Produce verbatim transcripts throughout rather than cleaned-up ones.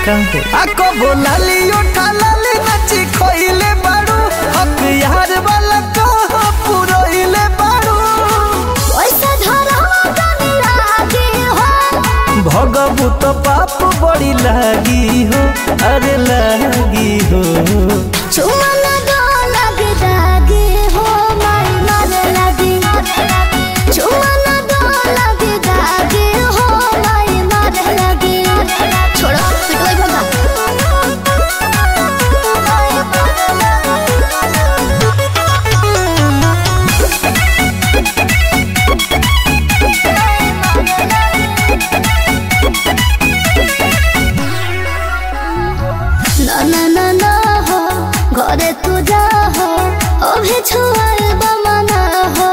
काहे आको बोलाली उठा लाली नची खोइले बाड़ू हक यार वाला कहा पुरोइले बाड़ू ओइसे धरवा तनी लागी हो भगबू तो पाप बड़ी लागी हो अरे लागी हो चुमा लगा लग दागी हो माई मारे लगी चुमा लगा लग दागी हो माई मारे लगी छोड़ो पिटवाई भगा ना ना ना ना हो घरे तू जा हो अभी छुआए बमना हो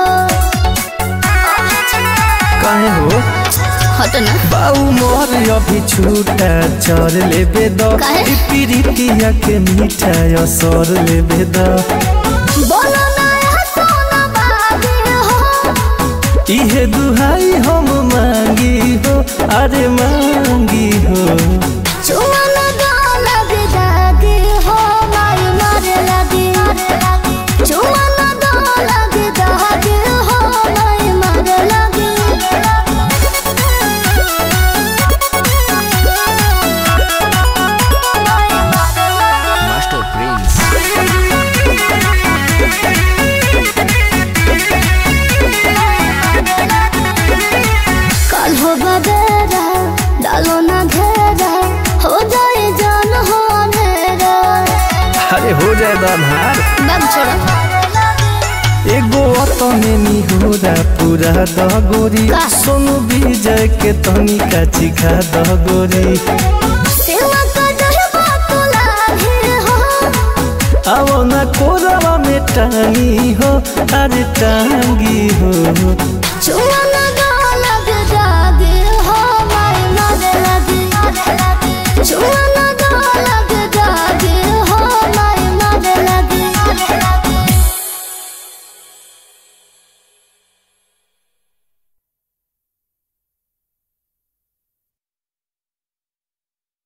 काहे हो हट ना बाऊ मोर अभी छूटा चर लेबे द काहे? ई प्रीतिया के मीठा असर लेबे द बोलो ना सोना बागी हो इहे दुहाई हम मांगी हो अरे मांगी हो चुमा लगा लग दागी हो माई मारे लगी चुमा लगा लग दागी हो माई मारे लगी Master Prince. कल हो बदेरा डालो ना घेरा हो जाए जान हो अंधेरा अरे हो जाए दाधार बाग छोड़ो एगो अतने निहोरा पूरा दगोरी का? सोनू विजय के तनी का चिखा दगोरी सेवा का जहबा तो लागे हो आओ ना कोरवा में टांगी हो अरे टांगी हो चुमा